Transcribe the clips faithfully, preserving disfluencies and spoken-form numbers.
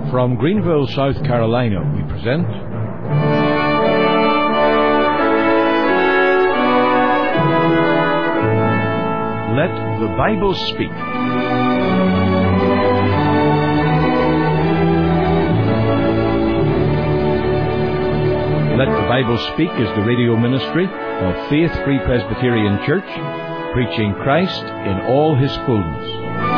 From Greenville, South Carolina, we present Let the Bible Speak. Let the Bible Speak is the radio ministry of Faith Free Presbyterian Church, preaching Christ in all His fullness.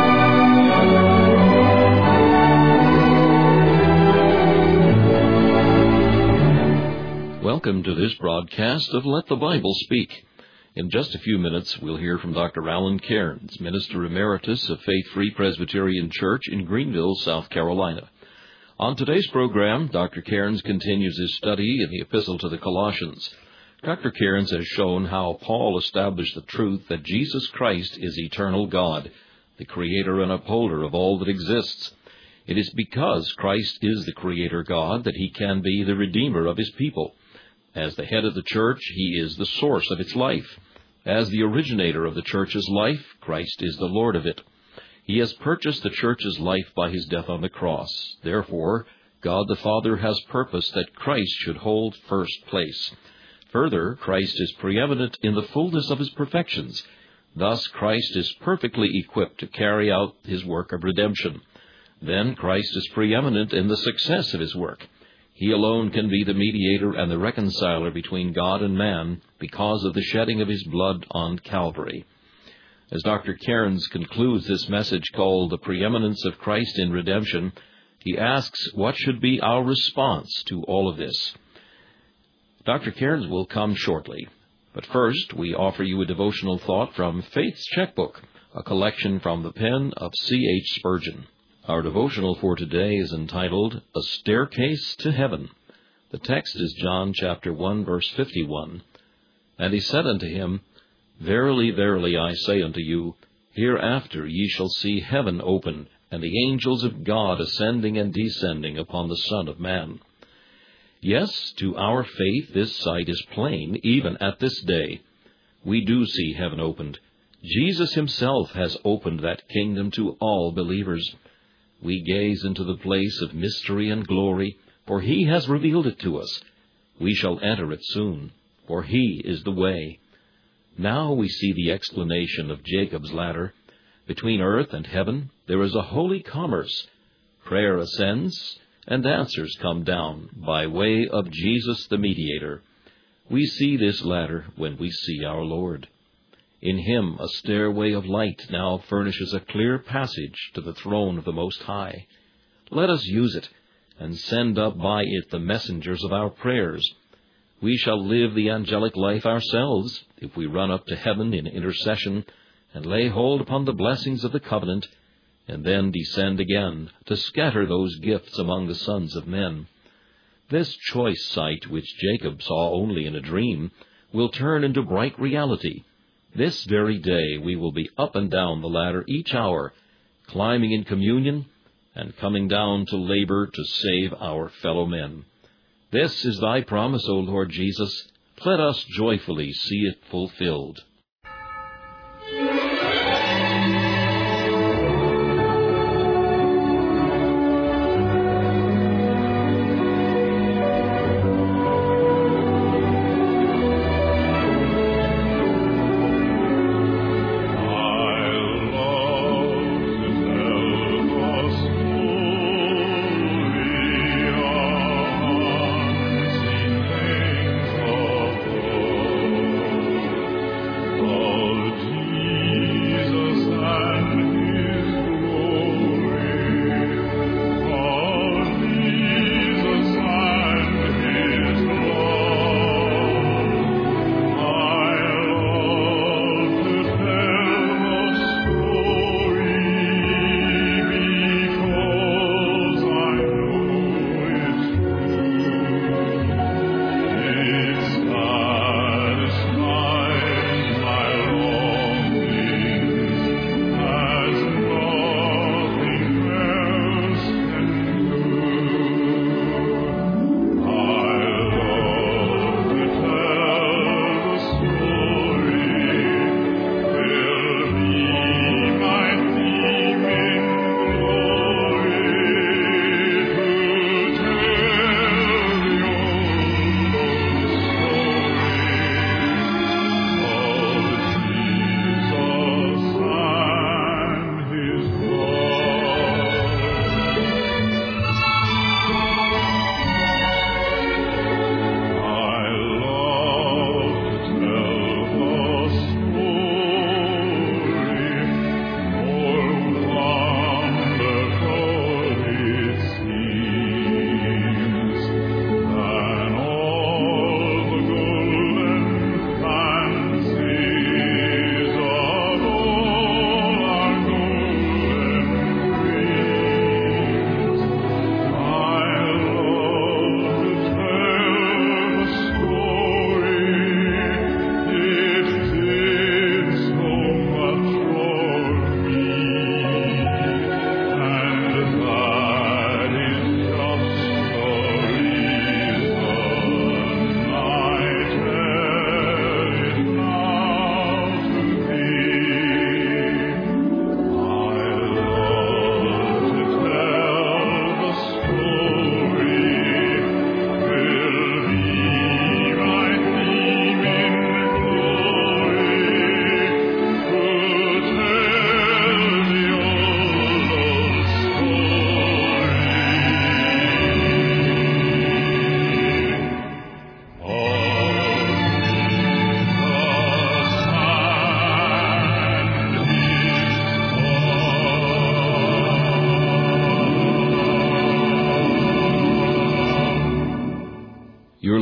Welcome to this broadcast of Let the Bible Speak. In just a few minutes, we'll hear from Doctor Alan Cairns, Minister Emeritus of Faith Free Presbyterian Church in Greenville, South Carolina. On today's program, Doctor Cairns continues his study in the Epistle to the Colossians. Doctor Cairns has shown how Paul established the truth that Jesus Christ is eternal God, the creator and upholder of all that exists. It is because Christ is the creator God that he can be the redeemer of his people. As the head of the church, he is the source of its life. As the originator of the church's life, Christ is the Lord of it. He has purchased the church's life by his death on the cross. Therefore, God the Father has purposed that Christ should hold first place. Further, Christ is preeminent in the fullness of his perfections. Thus, Christ is perfectly equipped to carry out his work of redemption. Then, Christ is preeminent in the success of his work. He alone can be the mediator and the reconciler between God and man because of the shedding of his blood on Calvary. As Doctor Cairns concludes this message called The Preeminence of Christ in Redemption, he asks what should be our response to all of this. Doctor Cairns will come shortly, but first we offer you a devotional thought from Faith's Checkbook, a collection from the pen of C H Spurgeon. Our devotional for today is entitled, A Staircase to Heaven. The text is John chapter one, verse fifty-one. And he said unto him, Verily, verily, I say unto you, hereafter ye shall see heaven open, and the angels of God ascending and descending upon the Son of Man. Yes, to our faith this sight is plain, even at this day. We do see heaven opened. Jesus himself has opened that kingdom to all believers. We gaze into the place of mystery and glory, for he has revealed it to us. We shall enter it soon, for he is the way. Now we see the explanation of Jacob's ladder. Between earth and heaven there is a holy commerce. Prayer ascends, and answers come down by way of Jesus the mediator. We see this ladder when we see our Lord. In him a stairway of light now furnishes a clear passage to the throne of the Most High. Let us use it, and send up by it the messengers of our prayers. We shall live the angelic life ourselves, if we run up to heaven in intercession, and lay hold upon the blessings of the covenant, and then descend again to scatter those gifts among the sons of men. This choice sight, which Jacob saw only in a dream, will turn into bright reality. This very day we will be up and down the ladder each hour, climbing in communion and coming down to labor to save our fellow men. This is thy promise, O Lord Jesus. Let us joyfully see it fulfilled.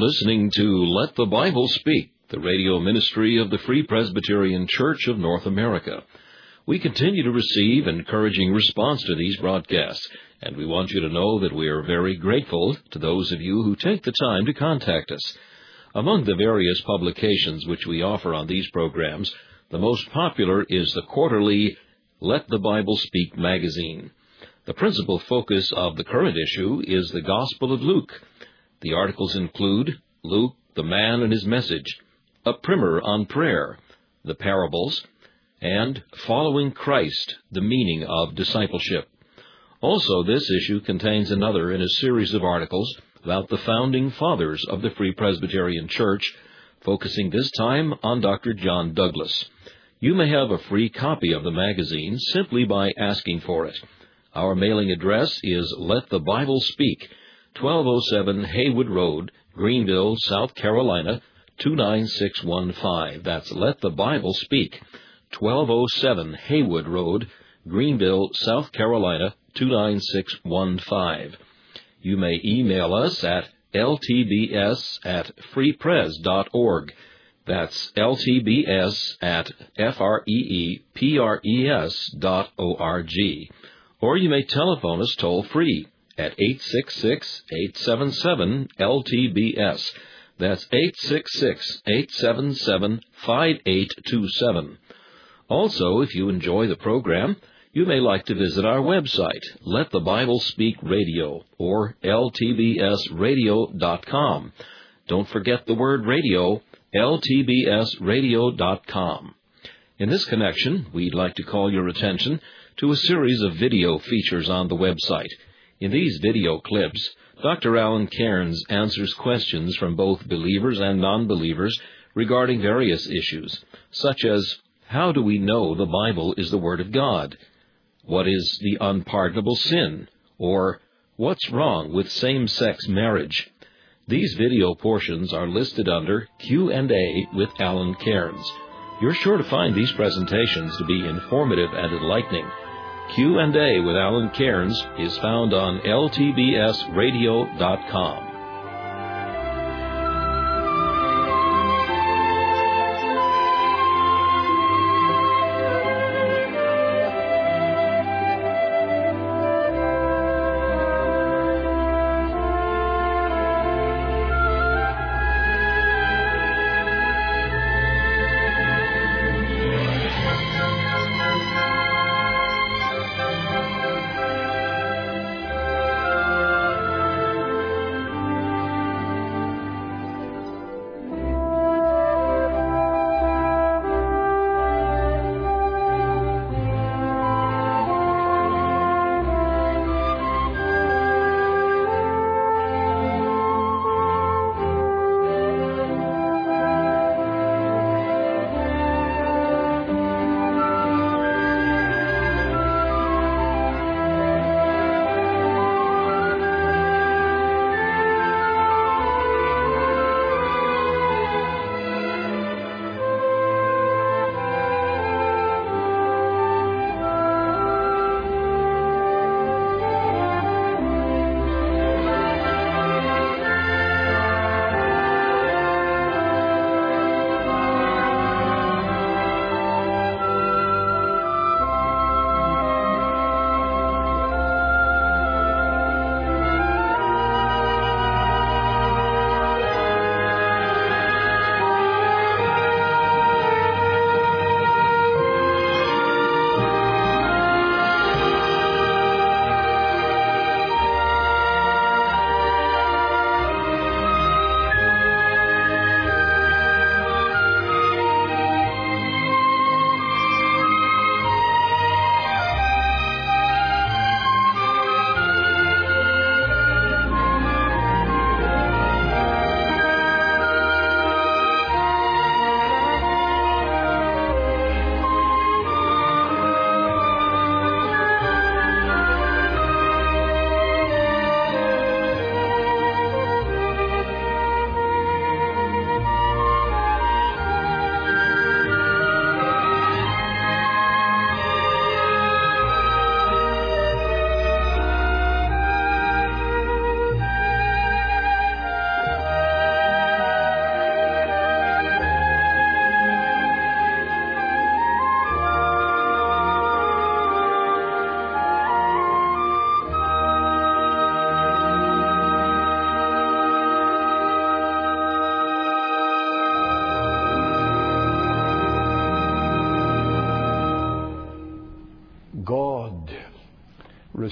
listening to Let the Bible Speak, the radio ministry of the Free Presbyterian Church of North America. We continue to receive encouraging response to these broadcasts, and we want you to know that we are very grateful to those of you who take the time to contact us. Among the various publications which we offer on these programs, the most popular is the quarterly Let the Bible Speak magazine. The principal focus of the current issue is the Gospel of Luke. The articles include Luke, the Man and His Message, a primer on prayer, the parables, and Following Christ, the Meaning of Discipleship. Also, this issue contains another in a series of articles about the founding fathers of the Free Presbyterian Church, focusing this time on Doctor John Douglas. You may have a free copy of the magazine simply by asking for it. Our mailing address is Let the Bible Speak, twelve oh seven Haywood Road, Greenville, South Carolina, two nine six one five. That's Let the Bible Speak, twelve oh seven Haywood Road, Greenville, South Carolina, two nine six one five. You may email us at l t b s at free pres dot org. That's l t b s at f r e e p r e s dot o r g. Or you may telephone us toll-free at eight six six, eight seven seven, L T B S. That's eight six six, eight seven seven, five eight two seven. Also, if you enjoy the program, you may like to visit our website, Let the Bible Speak Radio, or l t b s radio dot com. Don't forget the word radio, l t b s radio dot com. In this connection, we'd like to call your attention to a series of video features on the website. In these video clips, Doctor Alan Cairns answers questions from both believers and non-believers regarding various issues, such as, how do we know the Bible is the Word of God? What is the unpardonable sin? Or, what's wrong with same-sex marriage? These video portions are listed under Q and A with Alan Cairns. You're sure to find these presentations to be informative and enlightening. Q and A with Alan Cairns is found on l t b s radio dot com.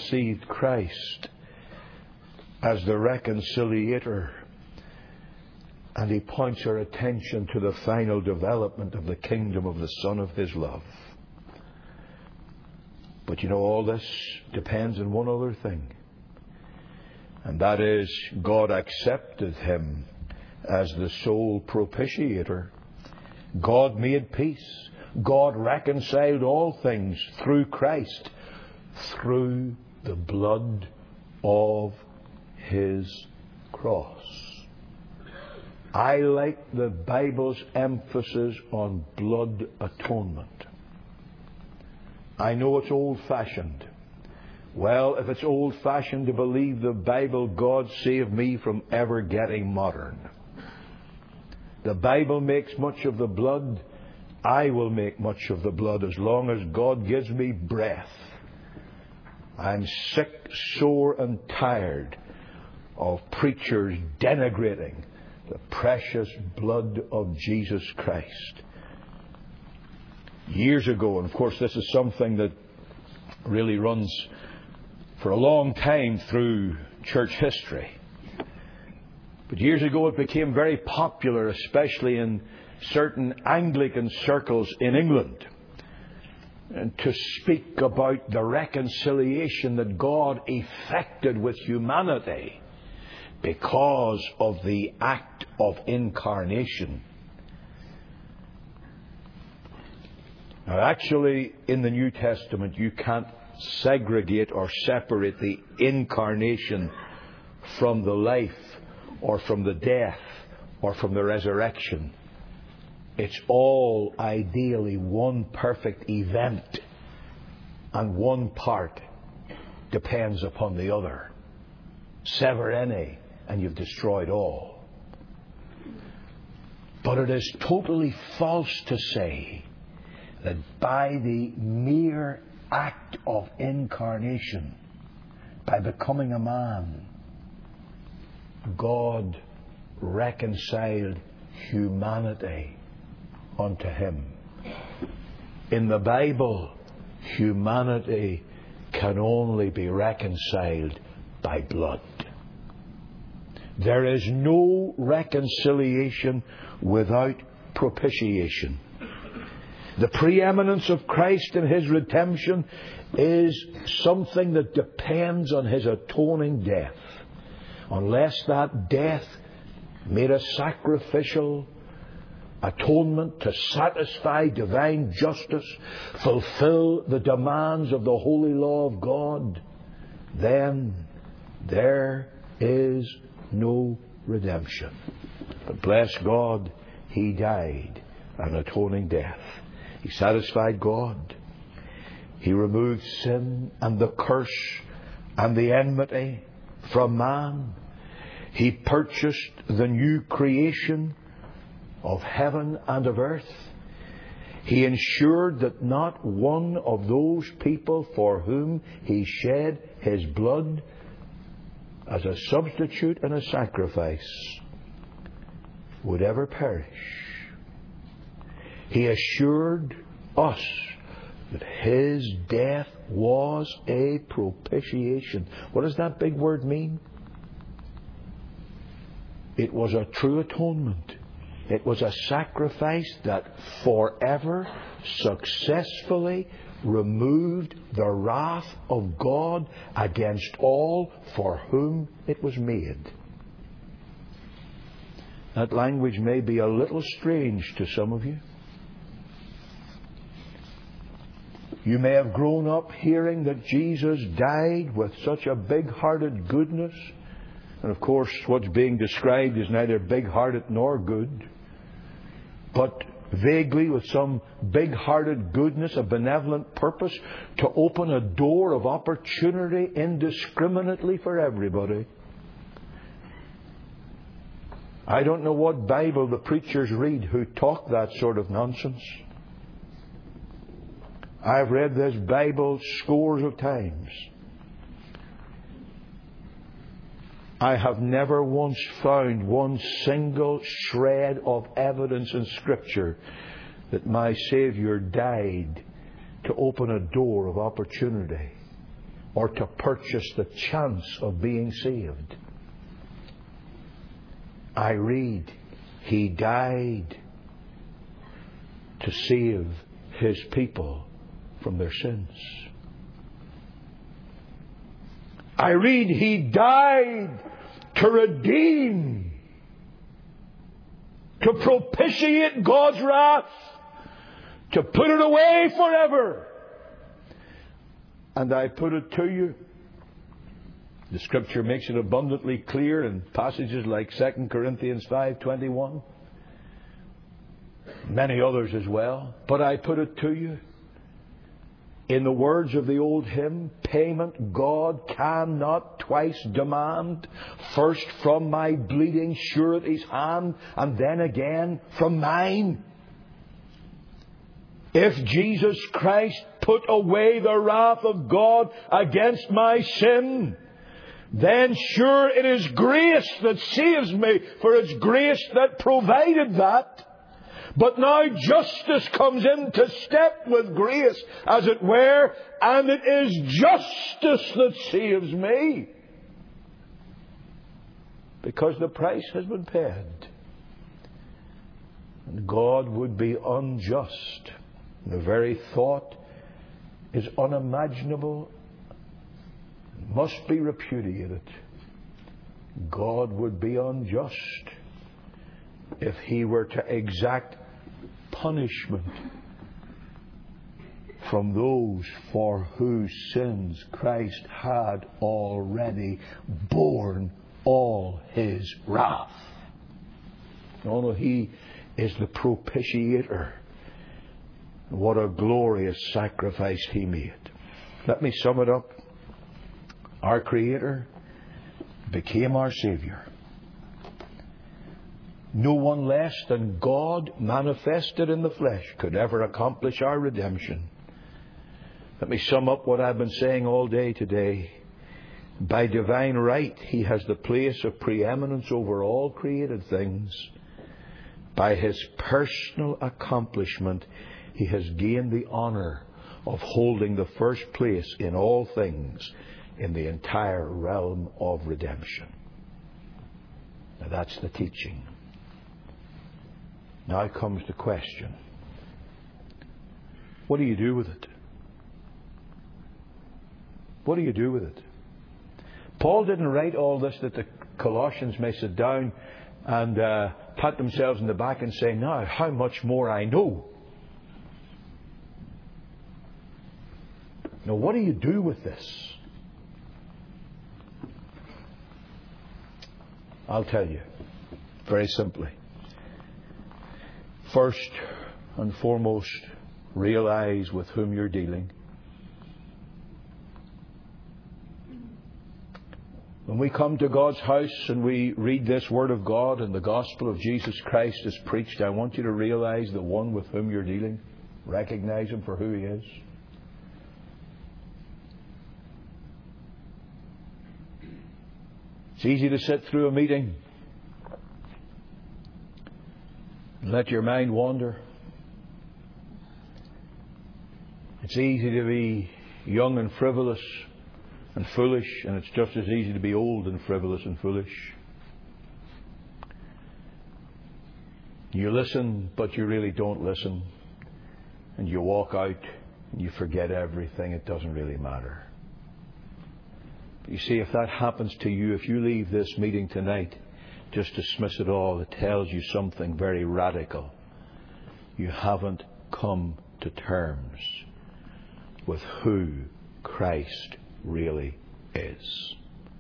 received Christ as the reconciliator, and he points our attention to the final development of the kingdom of the Son of his love. But you know, all this depends on one other thing, and that is God accepted him as the sole propitiator. God made peace. God reconciled all things through Christ, through the blood of his cross. I like the Bible's emphasis on blood atonement. I know it's old-fashioned. Well, if it's old-fashioned to believe the Bible, God save me from ever getting modern. The Bible makes much of the blood. I will make much of the blood as long as God gives me breath. I'm sick, sore, and tired of preachers denigrating the precious blood of Jesus Christ. Years ago, and of course this is something that really runs for a long time through church history. But years ago it became very popular, especially in certain Anglican circles in England, and to speak about the reconciliation that God effected with humanity because of the act of incarnation. Now, actually, in the New Testament, you can't segregate or separate the incarnation from the life, or from the death, or from the resurrection. It's all ideally one perfect event, and one part depends upon the other. Sever any, and you've destroyed all. But it is totally false to say that by the mere act of incarnation, by becoming a man, God reconciled humanity unto him. In the Bible, humanity can only be reconciled by blood. There is no reconciliation without propitiation. The preeminence of Christ in his redemption is something that depends on his atoning death. Unless that death made a sacrificial atonement to satisfy divine justice, fulfill the demands of the holy law of God, then there is no redemption. But bless God, he died an atoning death. He satisfied God. He removed sin and the curse and the enmity from man. He purchased the new creation of heaven and of earth. He ensured that not one of those people for whom he shed his blood as a substitute and a sacrifice would ever perish. He assured us that his death was a propitiation. What does that big word mean? It was a true atonement. It was a sacrifice that forever, successfully removed the wrath of God against all for whom it was made. That language may be a little strange to some of you. You may have grown up hearing that Jesus died with such a big-hearted goodness. And of course, what's being described is neither big-hearted nor good, but vaguely with some big-hearted goodness, a benevolent purpose to open a door of opportunity indiscriminately for everybody. I don't know what Bible the preachers read who talk that sort of nonsense. I've read this Bible scores of times. I have never once found one single shred of evidence in Scripture that my Saviour died to open a door of opportunity or to purchase the chance of being saved. I read, He died to save His people from their sins. I read, He died to redeem, to propitiate God's wrath, to put it away forever. And I put it to you, the Scripture makes it abundantly clear in passages like Second Corinthians five twenty-one, many others as well. But I put it to you, in the words of the old hymn, payment God cannot twice demand, first from my bleeding surety's hand, and then again from mine. If Jesus Christ put away the wrath of God against my sin, then sure it is grace that saves me, for it's grace that provided that. But now justice comes into step with grace, as it were, and it is justice that saves me. Because the price has been paid. And God would be unjust. The very thought is unimaginable, must be repudiated. God would be unjust if He were to exact punishment from those for whose sins Christ had already borne all His wrath. No, no, He is the propitiator. What a glorious sacrifice He made. Let me sum it up. Our Creator became our Saviour. No one less than God manifested in the flesh could ever accomplish our redemption. Let me sum up what I've been saying all day today. By divine right, He has the place of preeminence over all created things. By His personal accomplishment, He has gained the honour of holding the first place in all things in the entire realm of redemption. Now that's the teaching. Now comes the question. What do you do with it? What do you do with it? Paul didn't write all this that the Colossians may sit down and uh, pat themselves in the back and say, now, how much more I know. Now, what do you do with this? I'll tell you, very simply. First and foremost, realize with whom you're dealing. When we come to God's house and we read this Word of God and the gospel of Jesus Christ is preached, I want you to realize the one with whom you're dealing. Recognize Him for who He is. It's easy to sit through a meeting and let your mind wander. It's easy to be young and frivolous and foolish, and it's just as easy to be old and frivolous and foolish. You listen, but you really don't listen. And you walk out and you forget everything. It doesn't really matter. You see, if that happens to you, if you leave this meeting tonight, just dismiss it all, it tells you something very radical. You haven't come to terms with who Christ really is.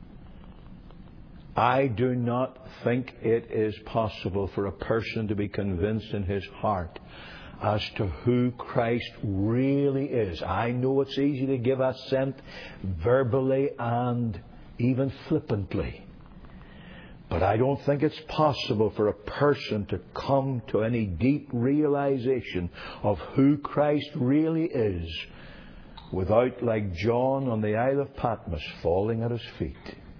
I do not think it is possible for a person to be convinced in his heart as to who Christ really is. I know it's easy to give assent verbally and even flippantly. But I don't think it's possible for a person to come to any deep realization of who Christ really is without, like John on the Isle of Patmos, falling at His feet.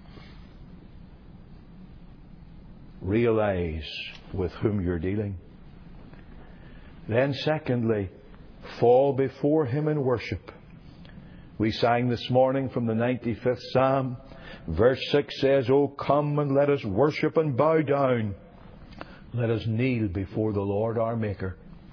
Realize with whom you're dealing. Then secondly, fall before Him in worship. We sang this morning from the ninety-fifth Psalm. Verse six says, "O come and let us worship and bow down. Let us kneel before the Lord our Maker."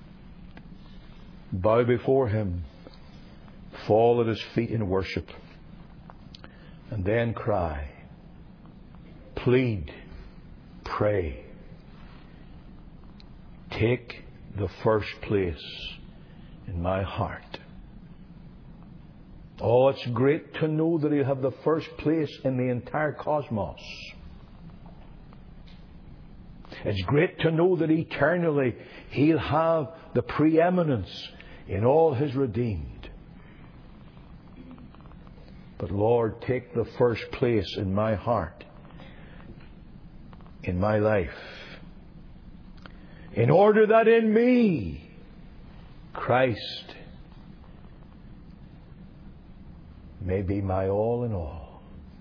Bow before Him. Fall at His feet in worship. And then cry. Plead. Pray. Take the first place in my heart. Oh, it's great to know that He'll have the first place in the entire cosmos. It's great to know that eternally He'll have the preeminence in all His redeemed. But Lord, take the first place in my heart, in my life, in order that in me Christ may be my all in all.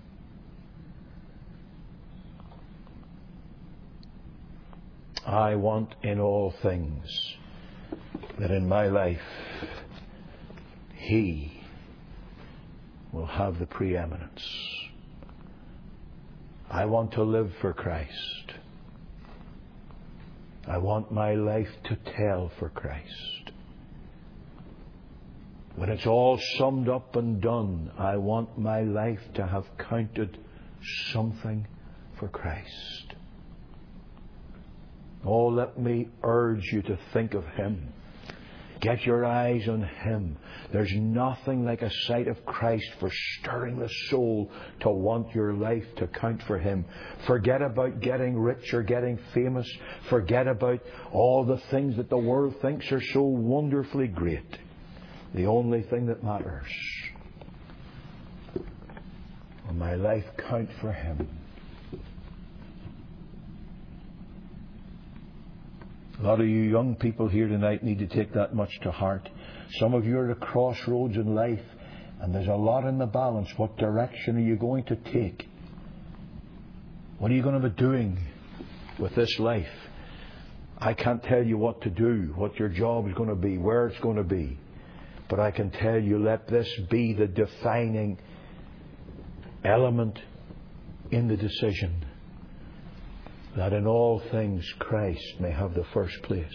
I want in all things that in my life He will have the preeminence. I want to live for Christ. I want my life to tell for Christ. When it's all summed up and done, I want my life to have counted something for Christ. Oh, let me urge you to think of Him. Get your eyes on Him. There's nothing like a sight of Christ for stirring the soul to want your life to count for Him. Forget about getting rich or getting famous. Forget about all the things that the world thinks are so wonderfully great. The only thing that matters, will my life count for Him? A lot of you young people here tonight need to take that much to heart. Some of you are at a crossroads in life, and there's a lot in the balance. What direction are you going to take? What are you going to be doing with this life? I can't tell you what to do, what your job is going to be, where it's going to be. But I can tell you, let this be the defining element in the decision, that in all things Christ may have the first place.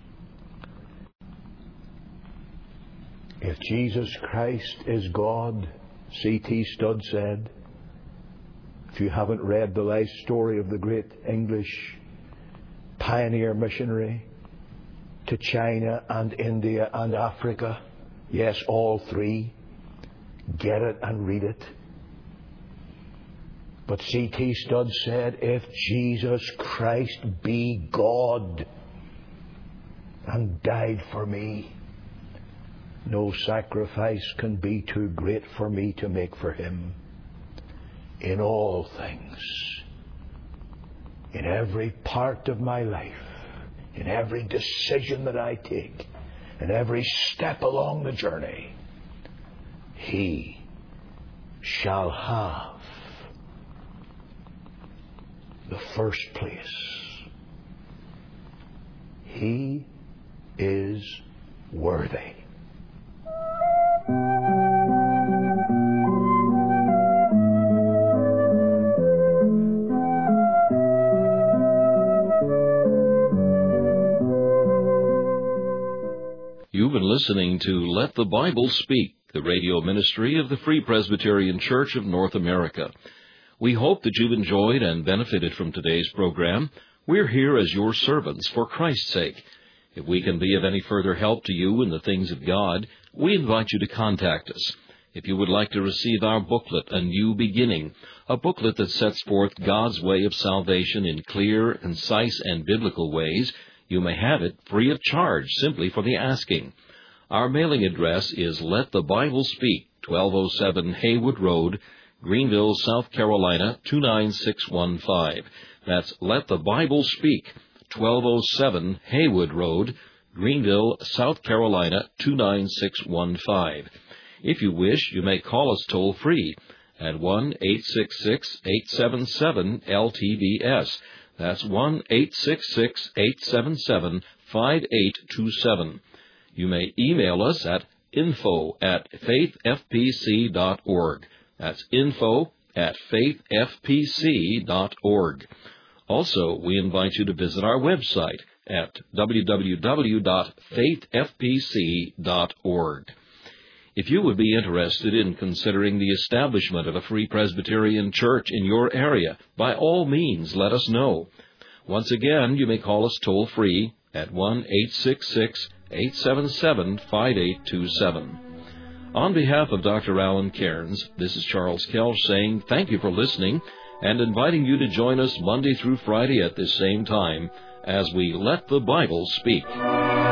If Jesus Christ is God, C T Studd said, if you haven't read the life story of the great English pioneer missionary to China and India and Africa, yes, all three, get it and read it. But C T Studd said, if Jesus Christ be God and died for me, no sacrifice can be too great for me to make for Him. In all things, in every part of my life, in every decision that I take, in every step along the journey, He shall have the first place. He is worthy. You've been listening to Let the Bible Speak, the radio ministry of the Free Presbyterian Church of North America. We hope that you've enjoyed and benefited from today's program. We're here as your servants for Christ's sake. If we can be of any further help to you in the things of God, we invite you to contact us. If you would like to receive our booklet, A New Beginning, a booklet that sets forth God's way of salvation in clear, concise, and biblical ways, you may have it free of charge simply for the asking. Our mailing address is Let the Bible Speak, twelve oh seven Haywood Road, Greenville, South Carolina, two nine six one five. That's Let the Bible Speak, twelve oh seven Haywood Road, Greenville, South Carolina, two nine six one five. If you wish, you may call us toll-free at one eight six six, eight seven seven, L T B S. That's one eight six six, eight seven seven, five eight two seven. You may email us at info at faith f p c dot org. That's info at faith f p c dot org. Also, we invite you to visit our website at w w w dot faith f p c dot org. If you would be interested in considering the establishment of a Free Presbyterian Church in your area, by all means let us know. Once again, you may call us toll-free at one eight six six, eight seven seven, five eight two seven. On behalf of Doctor Alan Cairns, this is Charles Kelch saying thank you for listening and inviting you to join us Monday through Friday at this same time as we Let the Bible Speak.